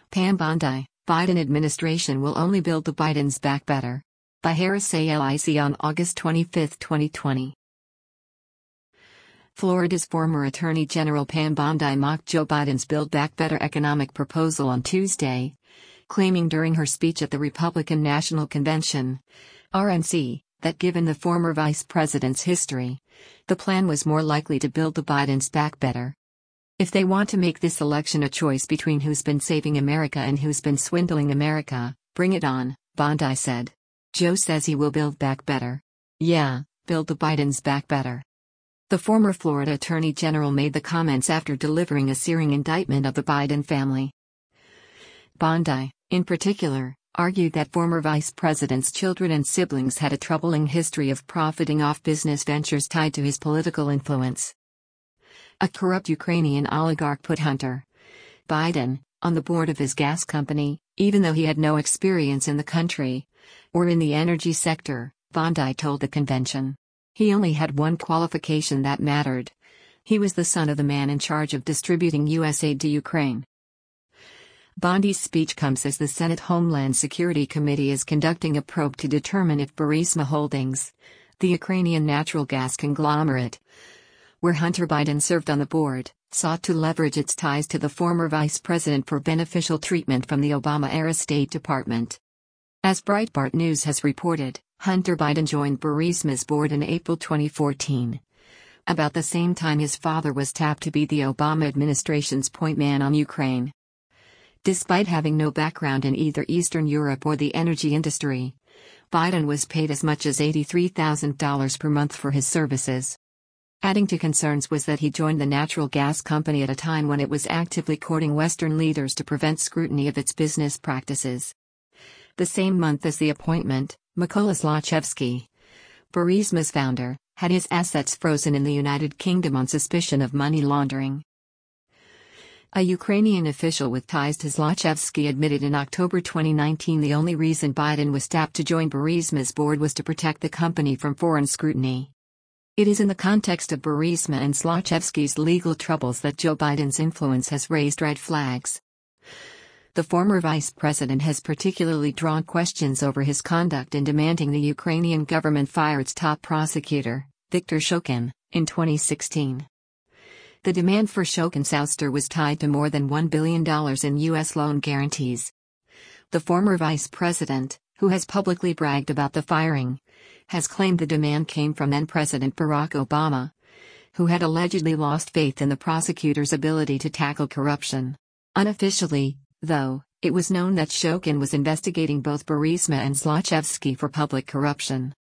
Pam Bondi, Biden administration will only build the Bidens back better. By Harris ALIC on August 25, 2020. Florida's former Attorney General Pam Bondi mocked Joe Biden's Build Back Better economic proposal on Tuesday, claiming during her speech at the Republican National Convention, RNC, that given the former vice president's history, the plan was more likely to build the Bidens back better. If they want to make this election a choice between who's been saving America and who's been swindling America, bring it on, Bondi said. Joe says he will build back better. Yeah, build the Bidens back better. The former Florida Attorney General made the comments after delivering a searing indictment of the Biden family. Bondi, in particular, argued that former vice president's children and siblings had a troubling history of profiting off business ventures tied to his political influence. A corrupt Ukrainian oligarch put Hunter Biden on the board of his gas company, even though he had no experience in the country or in the energy sector, Bondi told the convention. He only had one qualification that mattered. He was the son of the man in charge of distributing U.S. aid to Ukraine. Bondi's speech comes as the Senate Homeland Security Committee is conducting a probe to determine if Burisma Holdings, the Ukrainian natural gas conglomerate, where Hunter Biden served on the board, sought to leverage its ties to the former vice president for beneficial treatment from the Obama-era State Department. As Breitbart News has reported, Hunter Biden joined Burisma's board in April 2014. About the same time his father was tapped to be the Obama administration's point man on Ukraine. Despite having no background in either Eastern Europe or the energy industry, Biden was paid as much as $83,000 per month for his services. Adding to concerns was that he joined the natural gas company at a time when it was actively courting Western leaders to prevent scrutiny of its business practices. The same month as the appointment, Mykola Zlochevsky, Burisma's founder, had his assets frozen in the United Kingdom on suspicion of money laundering. A Ukrainian official with ties to Zlochevsky admitted in October 2019 the only reason Biden was tapped to join Burisma's board was to protect the company from foreign scrutiny. It is in the context of Burisma and Zlochevsky's legal troubles that Joe Biden's influence has raised red flags. The former vice president has particularly drawn questions over his conduct in demanding the Ukrainian government fire its top prosecutor, Viktor Shokin, in 2016. The demand for Shokin's ouster was tied to more than $1 billion in U.S. loan guarantees. The former vice president, who has publicly bragged about the firing, has claimed the demand came from then-President Barack Obama, who had allegedly lost faith in the prosecutor's ability to tackle corruption. Unofficially, though, it was known that Shokin was investigating both Burisma and Zlochevsky for public corruption.